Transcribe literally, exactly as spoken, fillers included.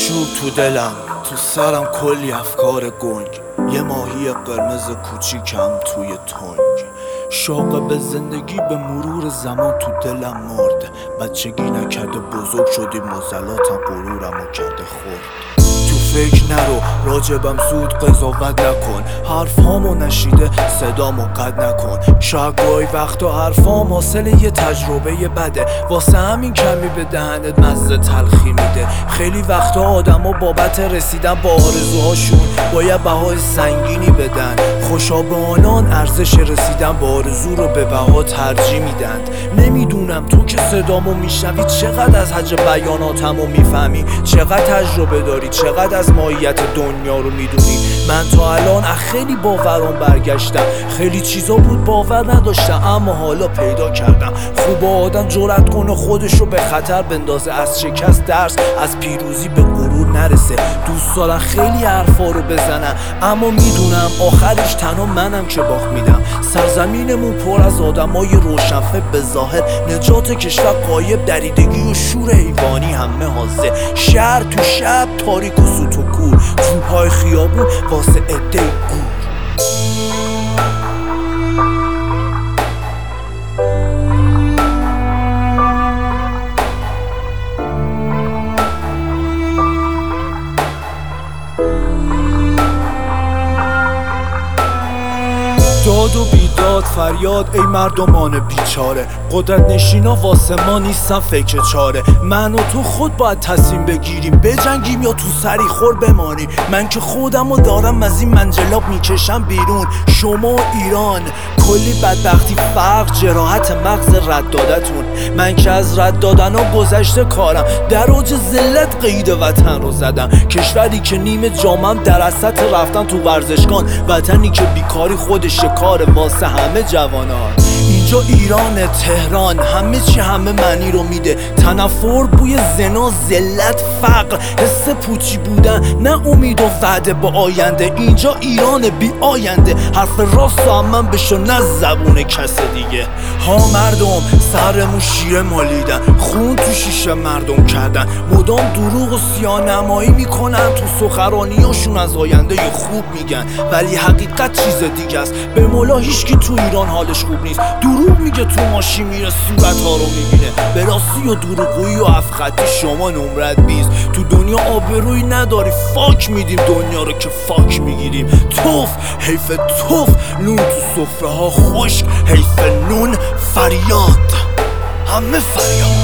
آشوب تو دلم، تو سرم کلی افکار گنگ، یه ماهی قرمز کوچیکم توی تنگ. شوق به زندگی به مرور زمان تو دلم مرد، بچگی نکرده بزرگ شدی مزلاتم غرورمو کرده خورد. تو فکر نرو راجبم زود قضاوت نکن، حرفامو نشیده صدامو قد نکن. شاید گاهی وقتا حرفام حاصل یه تجربه بده، واسه همین کمی به دهنت مزه تلخی میده. خیلی وقتا آدما بابت رسیدن با آرزوهاشون باید بهای سنگینی بدن. خوشا به آنان ارزش رسیدن با آرزو رو به بها ترجیح میدن. نمیدونم تو که صدامو میشنوی چقدر از حج بیاناتمو میفهمی، چقدر تجربه داری، چقدر از ماهیت دنیا رو میدونی. من تا الان خیلی باورام برگشتم، خیلی چیزا بود باور نداشتم اما حالا پیدا کردم. خوب آدم جرأت کنه خودشو به خطر بندازه، از شکست درس، از پیروزی به غرور نرسه. دوست دارن خیلی حرفا رو بزنن اما میدونم آخرش تنها منم که باخت میدم. سرزمینمون پر از آدمای روشنفکر به ظاهر، نجات کشور غایب، دریدگی و شور حیوانی همه حاضر. شهر تو شب تاریک و سوت و کور، تو پای خیابون واسه عده گور. داد و بیداد فریاد ای مردمان بیچاره، قدرت نشینا واسه ما نیستن فکر چاره. من و تو خود باید تصمیم بگیریم، بجنگیم یا تو سری خور بمانیم. من که خودمو دارم از این منجلاب میکشم بیرون. شما ایران کلی بدبختی، فرق، جراحت مغز رد دادتون. من که از رد دادن ها گذشته کارم، در اوج ذلت قید وطن رو زدم. کشوری که نیمه جامم در اسط رفتن تو ورزشگان، وطنی که بیکاری خودش کار واسه همه جوانان. اینجا ایران تهران، همه چی همه معنی رو میده. تنفر، بوی زنا، ذلت، فقر، حس پوچی بودن، نه امید و وعده با آینده. اینجا ایران بی آینده، حرف راست و من بشو نه زبون کس دیگه. ها مردم سرمون شیره مالیدن، خون تو شیشه مردم کردن، مدام دروغ و سیاه‌نمایی میکنن، تو سخنرانیاشون از آینده خوب میگن ولی حقیقت چیز دیگه است. به مولا هیچکی تو ایران حالش خوب نیست، دروغ میگه تو ماشین میره صورت ها رو میبینه. به راستی و دروغگویی و افخطی شما نمرت بیست. تو دنیا آبرویی نداری، فاک میدیم دنیا رو که فاک میگیریم. توف حیف توف، نون تو سفره ها خشک، حیف نون، فریاد همه فریاد.